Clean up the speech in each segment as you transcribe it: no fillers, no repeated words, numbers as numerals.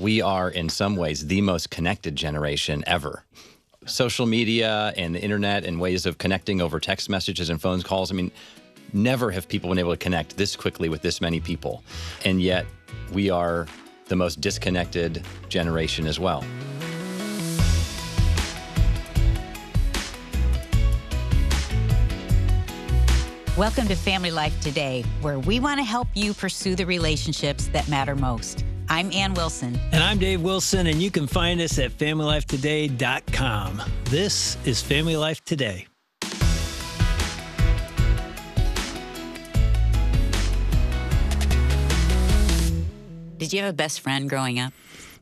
we are in some ways the most connected generation ever. Social media and the internet and ways of connecting over text messages and phone calls. I mean, never have people been able to connect this quickly with this many people. And yet we are the most disconnected generation as well. Welcome to Family Life Today, where we want to help you pursue the relationships that matter most. I'm Ann Wilson. And I'm Dave Wilson, and you can find us at FamilyLifeToday.com. This is Family Life Today. Did you have a best friend growing up?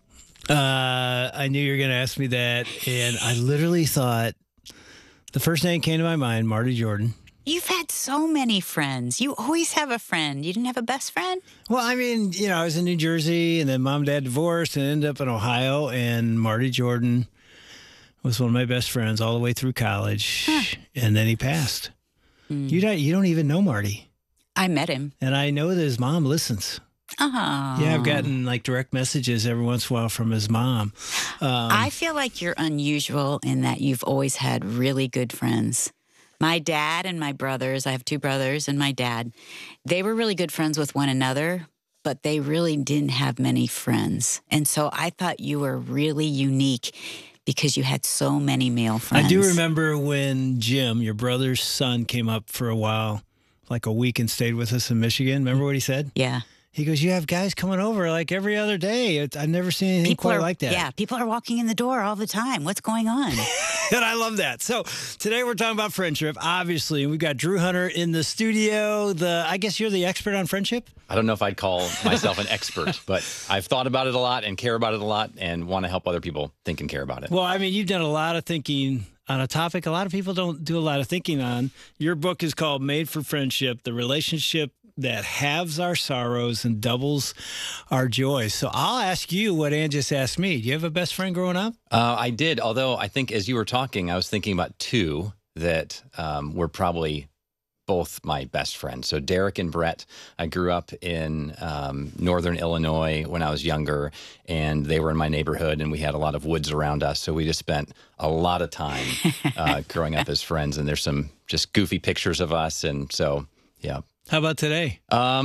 I knew you were going to ask me that, and I literally thought the first name came to my mind, Marty Jordan. You've had so many friends. You always have a friend. You didn't have a best friend? Well, I mean, I was in New Jersey, and then mom and dad divorced, and ended up in Ohio, and Marty Jordan was one of my best friends all the way through college, and then he passed. You don't even know Marty. I met him. And I know that his mom listens. Oh. Yeah, I've gotten direct messages every once in a while from his mom. I feel like you're unusual in that you've always had really good friends. My dad and my brothers, I have two brothers and my dad, they were really good friends with one another, but they really didn't have many friends. And so I thought you were really unique because you had so many male friends. I do remember when Jim, your brother's son, came up for a while, like a week, and stayed with us in Michigan. Remember what he said? Yeah. He goes, you have guys coming over like every other day. I've never seen anything quite like that. Yeah, people are walking in the door all the time. What's going on? And I love that. So today we're talking about friendship, obviously. And we've got Drew Hunter in the studio. I guess you're the expert on friendship? I don't know if I'd call myself an expert, but I've thought about it a lot and care about it a lot and want to help other people think and care about it. Well, I mean, you've done a lot of thinking on a topic a lot of people don't do a lot of thinking on. Your book is called Made for Friendship, the relationship that halves our sorrows and doubles our joys. So I'll ask you what Ann just asked me. Do you have a best friend growing up? I did, although I think as you were talking, I was thinking about two that were probably both my best friends. So Derek and Brett, I grew up in northern Illinois when I was younger, and they were in my neighborhood, and we had a lot of woods around us. So we just spent a lot of time growing up as friends, and there's some just goofy pictures of us. And so, yeah. How about today?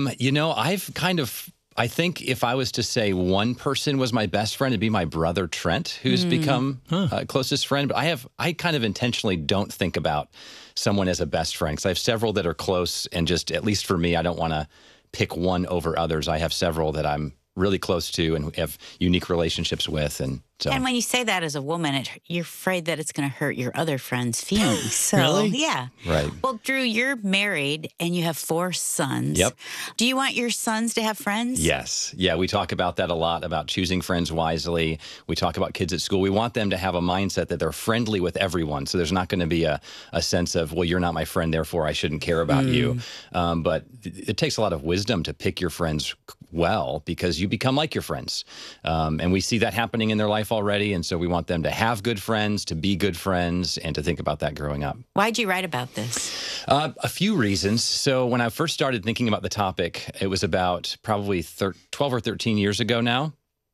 I think if I was to say one person was my best friend, it'd be my brother Trent, who's become closest friend. But I kind of intentionally don't think about someone as a best friend because I have several that are close, and just at least for me, I don't want to pick one over others. I have several that I'm really close to and have unique relationships with, and so. And when you say that as a woman, you're afraid that it's going to hurt your other friends' feelings. So, really? Yeah. Right. Well, Drew, you're married and you have 4 sons. Yep. Do you want your sons to have friends? Yes. Yeah, we talk about that a lot, about choosing friends wisely. We talk about kids at school. We want them to have a mindset that they're friendly with everyone. So there's not going to be a sense of, well, you're not my friend, therefore I shouldn't care about you. But it takes a lot of wisdom to pick your friends well, because you become like your friends. And we see that happening in their life already. And so we want them to have good friends, to be good friends, and to think about that growing up. Why'd you write about this? A few reasons. So when I first started thinking about the topic, it was about probably 12 or 13 years ago now.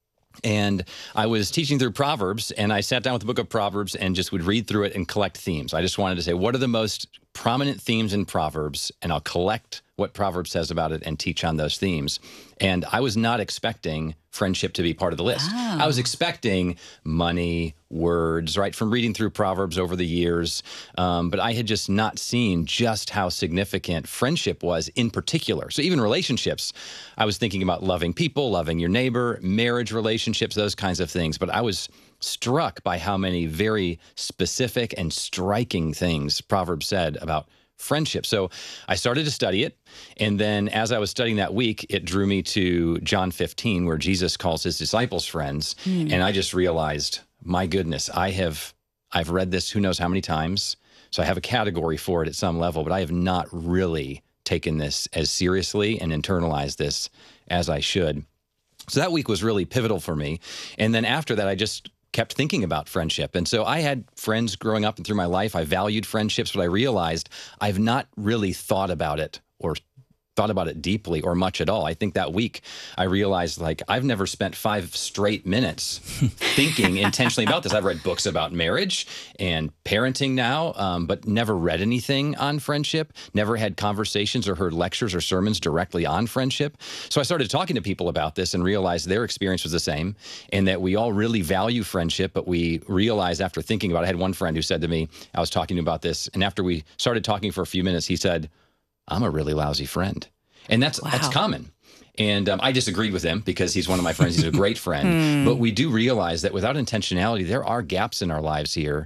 And I was teaching through Proverbs, and I sat down with the book of Proverbs and just would read through it and collect themes. I just wanted to say, what are the most prominent themes in Proverbs? And I'll collect what Proverbs says about it and teach on those themes. And I was not expecting friendship to be part of the list. Oh. I was expecting money, words, right, from reading through Proverbs over the years. But I had just not seen just how significant friendship was in particular. So even relationships, I was thinking about loving people, loving your neighbor, marriage relationships, those kinds of things. But I was struck by how many very specific and striking things Proverbs said about friendship. So I started to study it. And then as I was studying that week, it drew me to John 15, where Jesus calls his disciples friends. And I just realized, my goodness, I've read this who knows how many times. So I have a category for it at some level, but I have not really taken this as seriously and internalized this as I should. So that week was really pivotal for me. And then after that, I just kept thinking about friendship. And so I had friends growing up and through my life. I valued friendships, but I realized I've not really thought about it or thought about it deeply or much at all. I think that week I realized, like, I've never spent 5 straight minutes thinking intentionally about this. I've read books about marriage and parenting now, but never read anything on friendship, never had conversations or heard lectures or sermons directly on friendship. So I started talking to people about this and realized their experience was the same, and that we all really value friendship, but we realized after thinking about it, I had one friend who said to me, I was talking to him about this, and after we started talking for a few minutes, he said, I'm a really lousy friend. And that's common. And I disagreed with him because he's one of my friends. He's a great friend. But we do realize that without intentionality, there are gaps in our lives here.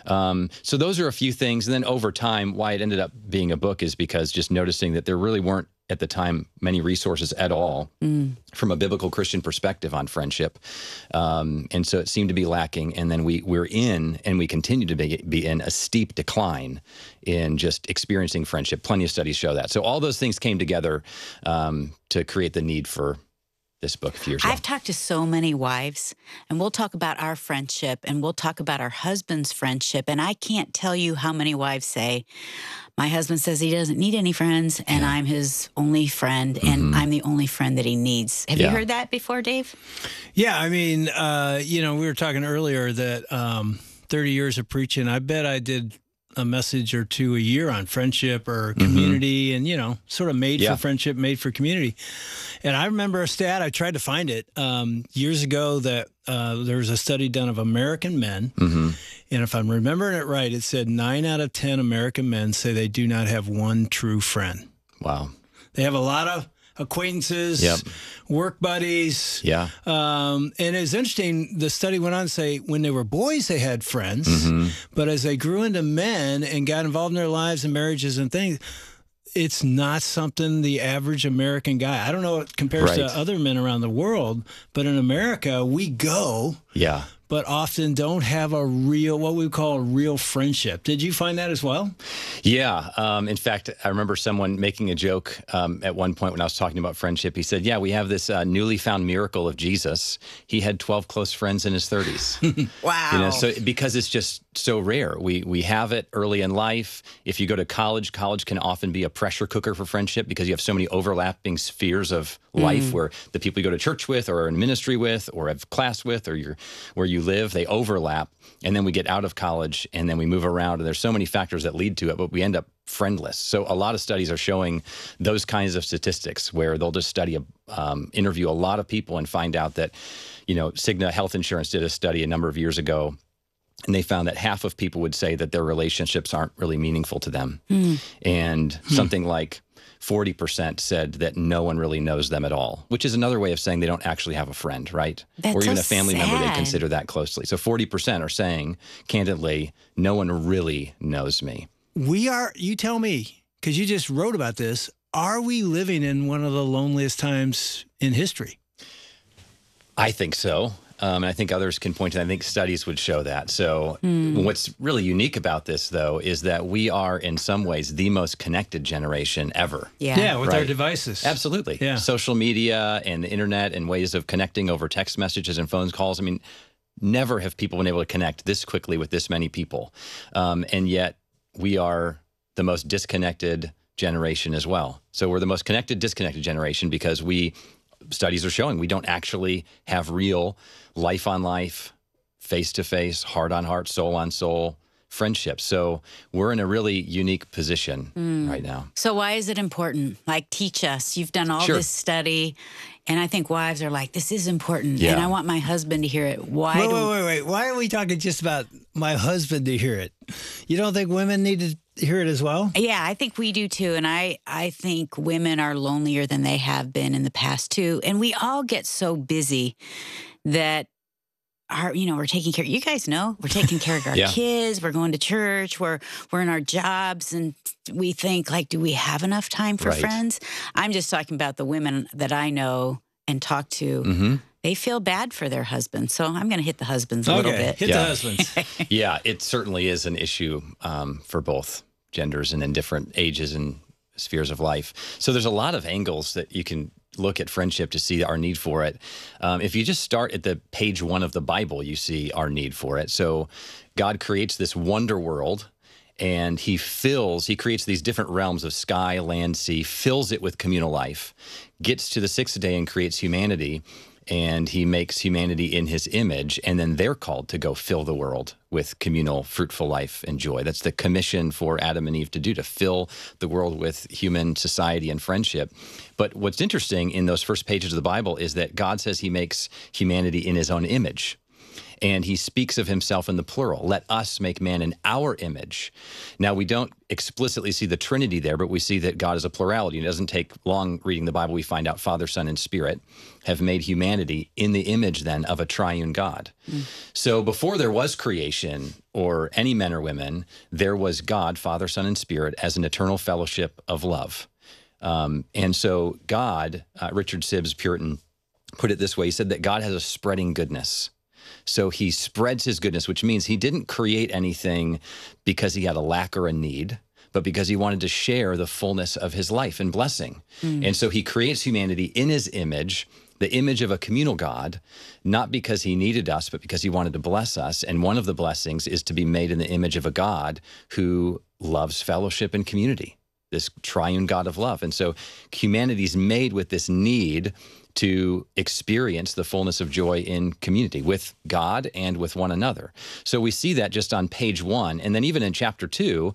So those are a few things. And then over time, why it ended up being a book is because just noticing that there really weren't at the time many resources at all from a biblical Christian perspective on friendship. And so it seemed to be lacking. And then we're in, and we continue to be in, a steep decline in just experiencing friendship. Plenty of studies show that. So all those things came together to create the need for this book a few years ago. I've talked to so many wives, and we'll talk about our friendship, and we'll talk about our husband's friendship. And I can't tell you how many wives say, my husband says he doesn't need any friends, and I'm his only friend, and I'm the only friend that he needs. Have you heard that before, Dave? Yeah, I mean, we were talking earlier that 30 years of preaching, I bet I did a message or two a year on friendship or community, and, sort of made for friendship, made for community. And I remember a stat, I tried to find it years ago, that there was a study done of American men. And if I'm remembering it right, it said 9 out of 10 American men say they do not have one true friend. Wow. They have a lot of acquaintances, work buddies. Yeah. And it's interesting, the study went on to say when they were boys, they had friends. But as they grew into men and got involved in their lives and marriages and things, it's not something the average American guy, I don't know, it compares to other men around the world, but in America, we go, but often don't have a real, what we call a real friendship. Did you find that as well? Yeah. In fact, I remember someone making a joke at one point when I was talking about friendship. He said, yeah, we have this newly found miracle of Jesus. He had 12 close friends in his 30s. Wow. So because it's just so rare. We have it early in life. If you go to college can often be a pressure cooker for friendship because you have so many overlapping spheres of life where the people you go to church with or in ministry with or have class with or where you live, they overlap. And then we get out of college and then we move around, and there's so many factors that lead to it, but we end up friendless. So a lot of studies are showing those kinds of statistics where they'll just interview a lot of people and find out that, Cigna Health Insurance did a study a number of years ago, and they found that half of people would say that their relationships aren't really meaningful to them. And something like 40% said that no one really knows them at all, which is another way of saying they don't actually have a friend, right? That's or even so a family member they sad. consider that closely. So 40% are saying, candidly, no one really knows me. You tell me, because you just wrote about this, are we living in one of the loneliest times in history? I think so. And I think others can point to that. I think studies would show that. So what's really unique about this, though, is that we are in some ways the most connected generation ever. Yeah, with our devices. Absolutely. Yeah. Social media and the internet and ways of connecting over text messages and phone calls. I mean, never have people been able to connect this quickly with this many people. And yet we are the most disconnected generation as well. So we're the most connected, disconnected generation because studies are showing we don't actually have real life on life, face to face, heart on heart, soul on soul friendships. So we're in a really unique position right now. So why is it important? Like, teach us. You've done all this study, and I think wives are like, this is important, and I want my husband to hear it. Wait. Why are we talking just about my husband to hear it? You don't think women need to hear it as well? Yeah, I think we do too. And I think women are lonelier than they have been in the past too. And we all get so busy that we're taking care. You guys know we're taking care of our kids. We're going to church. We're in our jobs, and we think, like, do we have enough time for friends? I'm just talking about the women that I know and talk to. They feel bad for their husbands. So I'm going to hit the husbands a little bit. Hit the husbands. Yeah, it certainly is an issue for both genders and in different ages and spheres of life. So there's a lot of angles that you can look at friendship to see our need for it. If you just start at the page 1 of the Bible, you see our need for it. So God creates this wonder world, and he creates these different realms of sky, land, sea, fills it with communal life, gets to the sixth day and creates humanity, and he makes humanity in his image, and then they're called to go fill the world with communal, fruitful life and joy. That's the commission for Adam and Eve to do, to fill the world with human society and friendship. But what's interesting in those first pages of the Bible is that God says he makes humanity in his own image. And he speaks of himself in the plural. Let us make man in our image. Now, we don't explicitly see the Trinity there, but we see that God is a plurality. It doesn't take long reading the Bible. We find out Father, Son, and Spirit have made humanity in the image then of a triune God. So before there was creation or any men or women, there was God, Father, Son, and Spirit as an eternal fellowship of love. And so God, Richard Sibbes, Puritan, put it this way. He said that God has a spreading goodness. So he spreads his goodness, which means he didn't create anything because he had a lack or a need, but because he wanted to share the fullness of his life and blessing. And so he creates humanity in his image, the image of a communal God, not because he needed us, but because he wanted to bless us. And one of the blessings is to be made in the image of a God who loves fellowship and community, this triune God of love. And so humanity's made with this need to experience the fullness of joy in community with God and with one another. So we see that just on page 1. And then even in chapter 2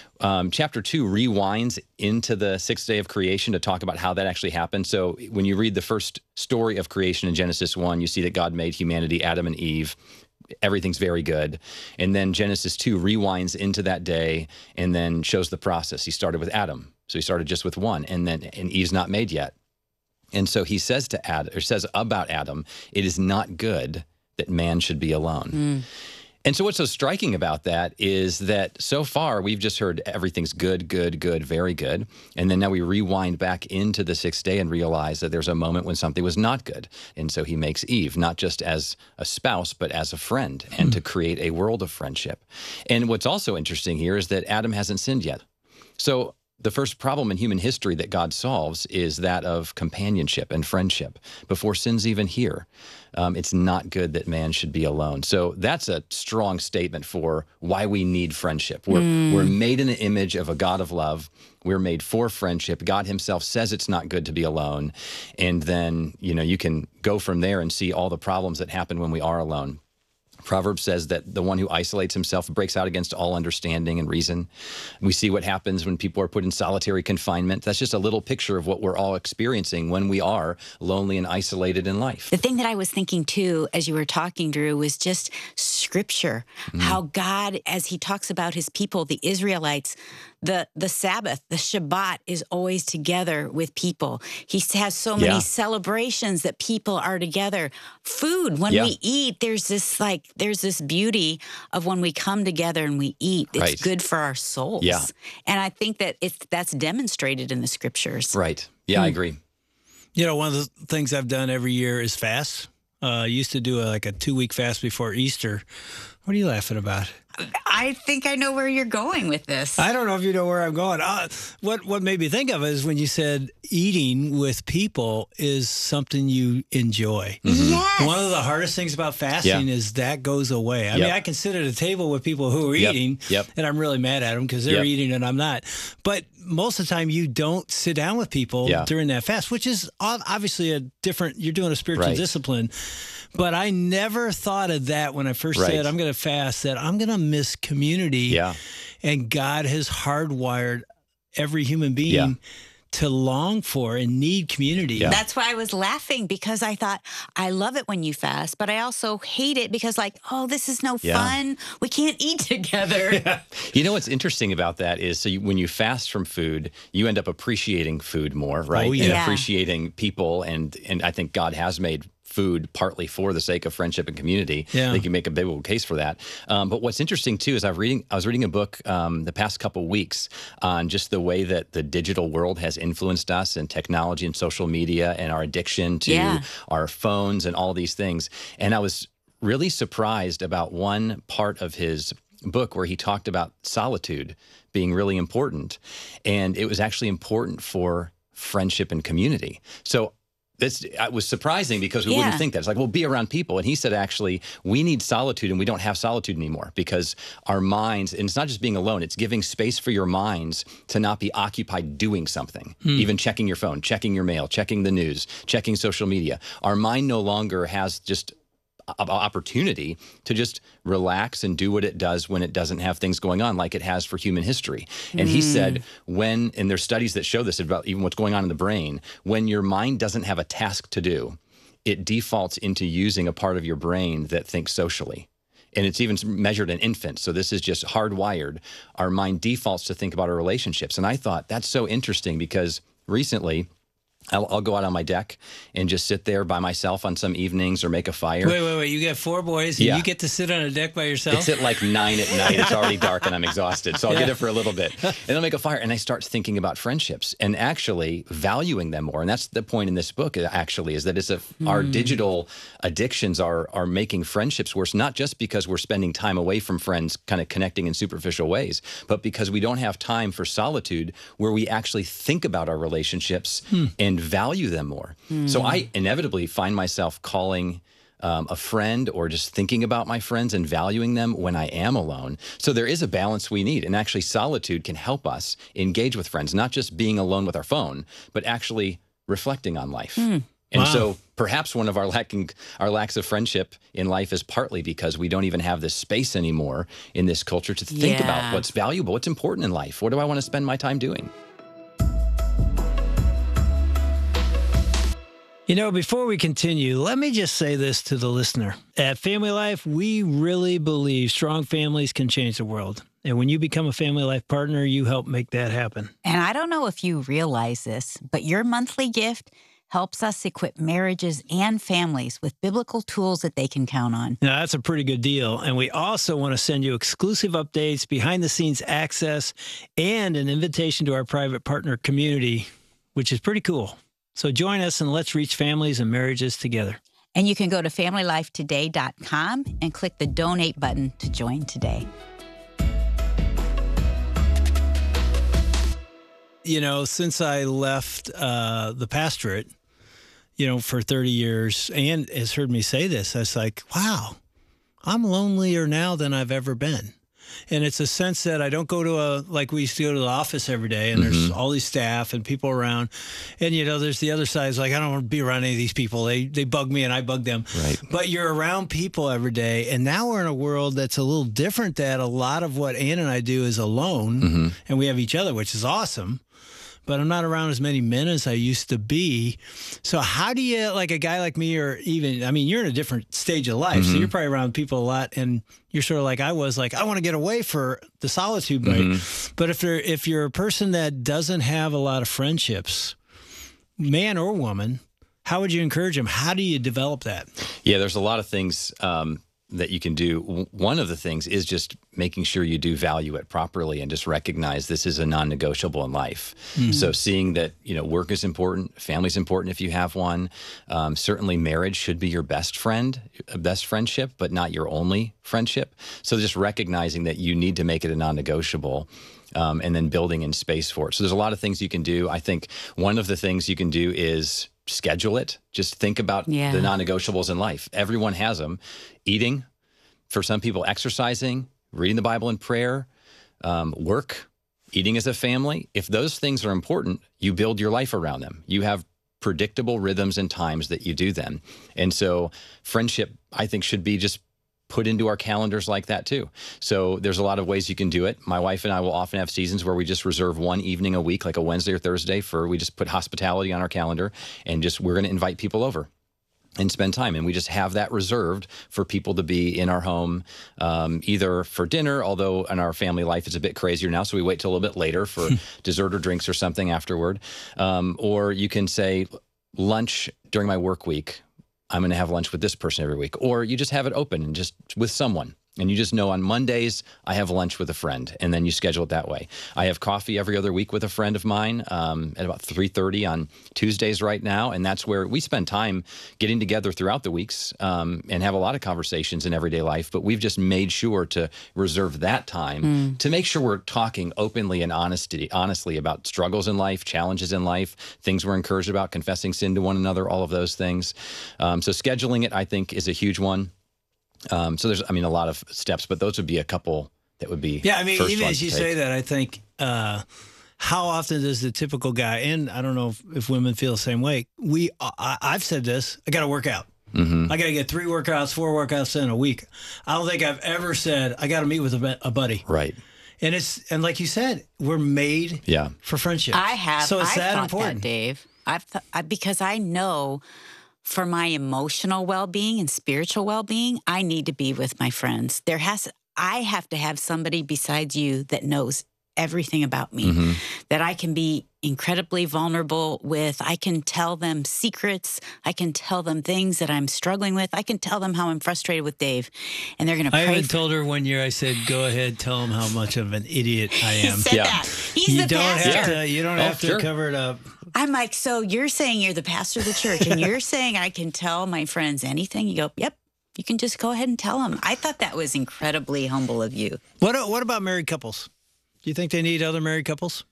rewinds into the sixth day of creation to talk about how that actually happened. So when you read the first story of creation in Genesis 1, you see that God made humanity, Adam and Eve. Everything's very good. And then Genesis 2 rewinds into that day and then shows the process. He started with Adam. So he started just with one, and Eve's not made yet. And so he says to Adam, or says about Adam, it is not good that man should be alone. And so what's so striking about that is that so far we've just heard everything's good, good, good, very good. And then now we rewind back into the sixth day and realize that there's a moment when something was not good. And so he makes Eve, not just as a spouse, but as a friend, and to create a world of friendship. And what's also interesting here is that Adam hasn't sinned yet. So the first problem in human history that God solves is that of companionship and friendship before sin's even here. It's not good that man should be alone. So that's a strong statement for why we need friendship. We're made in the image of a God of love. We're made for friendship. God himself says it's not good to be alone. And then, you can go from there and see all the problems that happen when we are alone. Proverbs says that the one who isolates himself breaks out against all understanding and reason. We see what happens when people are put in solitary confinement. That's just a little picture of what we're all experiencing when we are lonely and isolated in life. The thing that I was thinking too, as you were talking, Drew, was just scripture. How God, as he talks about his people, the Israelites, the Sabbath, the Shabbat is always together with people. He has so many celebrations that people are together. Food, when we eat, there's this beauty of when we come together and we eat. It's good for our souls. Yeah. And I think that that's demonstrated in the scriptures. Right. Yeah, I agree. One of the things I've done every year is fast. I used to do a 2-week fast before Easter. What are you laughing about? I think I know where you're going with this. I don't know if you know where I'm going. What made me think of it is when you said eating with people is something you enjoy. Yes. One of the hardest things about fasting is that goes away. I mean, I can sit at a table with people who are eating, and I'm really mad at them because they're eating and I'm not. But most of the time, you don't sit down with people during that fast, which is obviously you're doing a spiritual discipline. But I never thought of that when I first said I'm going to fast, that I'm going to miss community. Yeah. And God has hardwired every human being to long for and need community. Yeah. That's why I was laughing, because I thought, I love it when you fast, but I also hate it because this is no fun. We can't eat together. Yeah. You know what's interesting about that is when you fast from food, you end up appreciating food more, right? Oh, yeah. And appreciating people. And I think God has made food partly for the sake of friendship and community. Yeah. They can make a biblical case for that. But what's interesting too is I was reading a book the past couple weeks on just the way that the digital world has influenced us, and technology and social media and our addiction to our phones and all these things. And I was really surprised about one part of his book where he talked about solitude being really important. And it was actually important for friendship and community. So It was surprising because we wouldn't think that. It's like, well, be around people. And he said, actually, we need solitude, and we don't have solitude anymore because our minds, and it's not just being alone, it's giving space for your minds to not be occupied doing something, even checking your phone, checking your mail, checking the news, checking social media. Our mind no longer has just opportunity to just relax and do what it does when it doesn't have things going on like it has for human history. And he said and there's studies that show this about even what's going on in the brain, when your mind doesn't have a task to do, it defaults into using a part of your brain that thinks socially. And it's even measured in infants. So this is just hardwired. Our mind defaults to think about our relationships. And I thought that's so interesting because recently, I'll go out on my deck and just sit there by myself on some evenings or make a fire. Wait. You got 4 boys and you get to sit on a deck by yourself? It's at like 9 at night. It's already dark and I'm exhausted. So I'll get up for a little bit and I'll make a fire and I start thinking about friendships and actually valuing them more. And that's the point in this book actually, is that it's our digital addictions are making friendships worse, not just because we're spending time away from friends kind of connecting in superficial ways, but because we don't have time for solitude where we actually think about our relationships and value them more. So I inevitably find myself calling a friend or just thinking about my friends and valuing them when I am alone. So there is a balance we need. And actually solitude can help us engage with friends, not just being alone with our phone, but actually reflecting on life. And so perhaps one of our lacks of friendship in life is partly because we don't even have this space anymore in this culture to think about what's valuable, what's important in life. What do I want to spend my time doing? You know, before we continue, let me just say this to the listener. At Family Life, we really believe strong families can change the world. And when you become a Family Life partner, you help make that happen. And I don't know if you realize this, but your monthly gift helps us equip marriages and families with biblical tools that they can count on. Now, that's a pretty good deal. And we also want to send you exclusive updates, behind-the-scenes access, and an invitation to our private partner community, which is pretty cool. So join us and let's reach families and marriages together. And you can go to FamilyLifeToday.com and click the donate button to join today. You know, since I left the pastorate, for 30 years, and has heard me say this, I was like, wow, I'm lonelier now than I've ever been. And it's a sense that I don't go to like we used to go to the office every day and there's all these staff and people around. And, there's the other side. It's like, I don't want to be around any of these people. They bug me and I bug them. Right. But you're around people every day. And now we're in a world that's a little different, that a lot of what Ann and I do is alone and we have each other, which is awesome. But I'm not around as many men as I used to be. So how do you, like a guy like me, or even, you're in a different stage of life, so you're probably around people a lot, and you're sort of like I was, like, I want to get away for the solitude. But if you're a person that doesn't have a lot of friendships, man or woman, how would you encourage them? How do you develop that? Yeah, there's a lot of things that you can do. One of the things is just making sure you do value it properly and just recognize this is a non-negotiable in life. So seeing that, work is important, family's important if you have one. Certainly marriage should be your best friendship, but not your only friendship. So just recognizing that you need to make it a non-negotiable. And then building in space for it. So there's a lot of things you can do. I think one of the things you can do is schedule it. Just think about the non-negotiables in life. Everyone has them. Eating, for some people, exercising, reading the Bible and prayer, work, eating as a family. If those things are important, you build your life around them. You have predictable rhythms and times that you do them. And so friendship, I think, should be just put into our calendars like that too. So there's a lot of ways you can do it. My wife and I will often have seasons where we just reserve one evening a week, like a Wednesday or Thursday, we just put hospitality on our calendar and we're going to invite people over and spend time. And we just have that reserved for people to be in our home, either for dinner, although in our family life it's a bit crazier now, so we wait till a little bit later for dessert or drinks or something afterward. Or you can say lunch during my work week, I'm going to have lunch with this person every week. Or you just have it open and just with someone. And you just know on Mondays, I have lunch with a friend, and then you schedule it that way. I have coffee every other week with a friend of mine at about 3:30 on Tuesdays right now, and that's where we spend time getting together throughout the weeks and have a lot of conversations in everyday life, but we've just made sure to reserve that time to make sure we're talking openly and honestly about struggles in life, challenges in life, things we're encouraged about, confessing sin to one another, all of those things. So scheduling it, I think, is a huge one. So there's, I mean, a lot of steps, but those would be a couple that would be. Yeah, I mean, first even ones as to you take. say that, I think how often does the typical guy, and I don't know if women feel the same way, I've said this, I got to work out. I got to get 3 workouts, 4 workouts in a week. I don't think I've ever said, I got to meet with a buddy. Right. And like you said, we're made for friendship. I have. So it's I've that thought important. that, Dave. Because I know for my emotional well-being and spiritual well-being, I need to be with my friends. I have to have somebody besides you that knows everything about me, that I can be incredibly vulnerable with. I can tell them secrets. I can tell them things that I'm struggling with. I can tell them how I'm frustrated with Dave, and they're going to pray. I even told her one year, I said, go ahead, tell him how much of an idiot I am. He said that. He's the pastor. You don't have to cover it up. I'm like, so you're saying you're the pastor of the church, and you're saying I can tell my friends anything? You go, yep. You can just go ahead and tell them. I thought that was incredibly humble of you. What about married couples? Do you think they need other married couples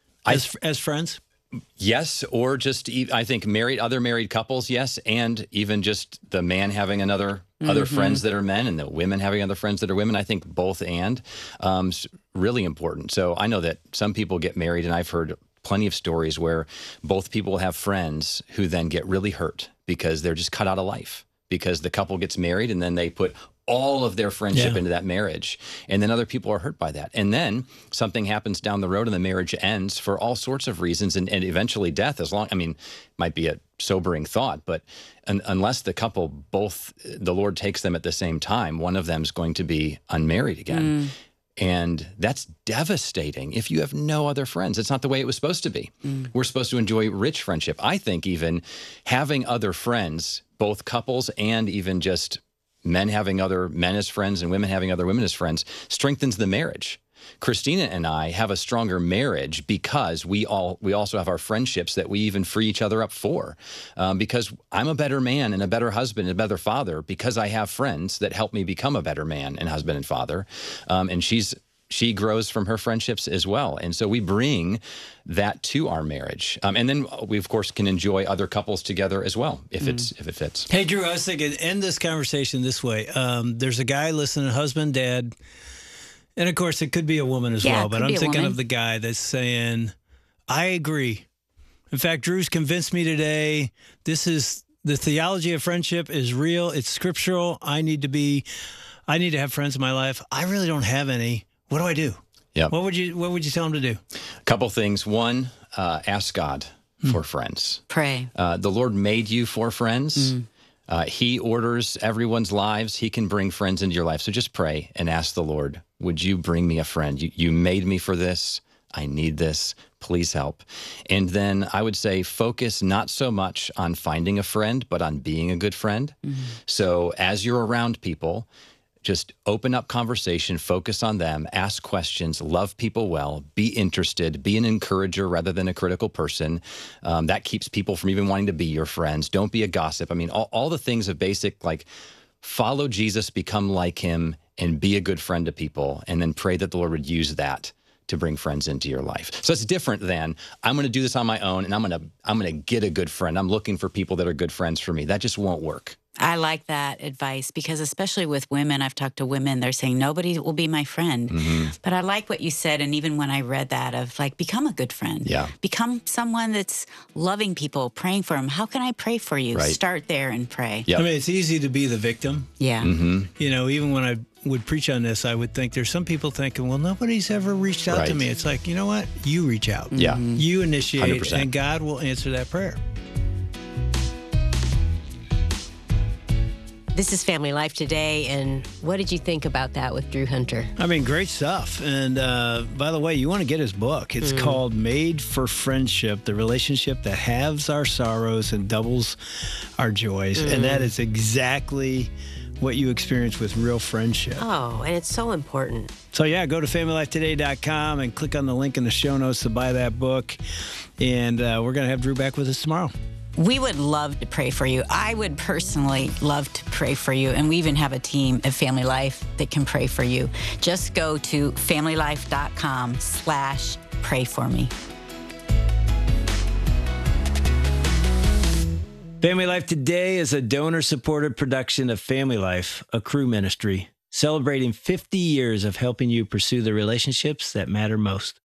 as friends? Yes, or just I think other married couples, yes, and even just the man having other friends that are men and the women having other friends that are women. I think both and really important. So I know that some people get married, and I've heard plenty of stories where both people have friends who then get really hurt because they're just cut out of life because the couple gets married and then they put all of their friendship into that marriage. And then other people are hurt by that. And then something happens down the road and the marriage ends for all sorts of reasons and eventually death might be a sobering thought, but unless the couple the Lord takes them at the same time, one of them is going to be unmarried again. And that's devastating if you have no other friends. It's not the way it was supposed to be. We're supposed to enjoy rich friendship. I think even having other friends, both couples and even just men having other men as friends and women having other women as friends, strengthens the marriage. Christina and I have a stronger marriage because we also have our friendships that we even free each other up for. Because I'm a better man and a better husband and a better father because I have friends that help me become a better man and husband and father. And she grows from her friendships as well. And so we bring that to our marriage. And then we, of course, can enjoy other couples together as well, if it fits. Hey, Drew, I was thinking, end this conversation this way. There's a guy listening, husband, dad, and of course, it could be a woman as well. But I'm thinking of the guy that's saying, I agree. In fact, Drew's convinced me today, the theology of friendship is real. It's scriptural. I need to have friends in my life. I really don't have any. What do I do? Yeah. What would you tell him to do? A couple things. One, ask God for friends. Pray. The Lord made you for friends. He orders everyone's lives. He can bring friends into your life. So just pray and ask the Lord, would you bring me a friend? You made me for this. I need this. Please help. And then I would say focus not so much on finding a friend, but on being a good friend. So as you're around people, just open up conversation, focus on them, ask questions, love people well, be interested, be an encourager rather than a critical person. That keeps people from even wanting to be your friends. Don't be a gossip. I mean, all the things of basic, like follow Jesus, become like him, and be a good friend to people, and then pray that the Lord would use that to bring friends into your life. So it's different than I'm going to do this on my own and I'm going to get a good friend. I'm looking for people that are good friends for me. That just won't work. I like that advice because especially with women, I've talked to women, they're saying nobody will be my friend. But I like what you said. And even when I read that of like, become a good friend. Yeah. Become someone that's loving people, praying for them. How can I pray for you? Right. Start there and pray. Yep. I mean, it's easy to be the victim. Yeah. You know, even when I would preach on this, I would think there's some people thinking, well, nobody's ever reached out to me. It's like, you know what? You reach out. Yeah. You initiate 100%. and God will answer that prayer. This is Family Life Today, and what did you think about that with Drew Hunter? I mean, great stuff. And by the way, you want to get his book. It's called Made for Friendship, the relationship that halves our sorrows and doubles our joys. And that is exactly what you experience with real friendship. Oh, and it's so important. So yeah, go to familylifetoday.com and click on the link in the show notes to buy that book. And we're going to have Drew back with us tomorrow. We would love to pray for you. I would personally love to pray for you. And we even have a team at Family Life that can pray for you. Just go to familylife.com/pray for me. Family Life Today is a donor-supported production of Family Life, a Cru ministry, celebrating 50 years of helping you pursue the relationships that matter most.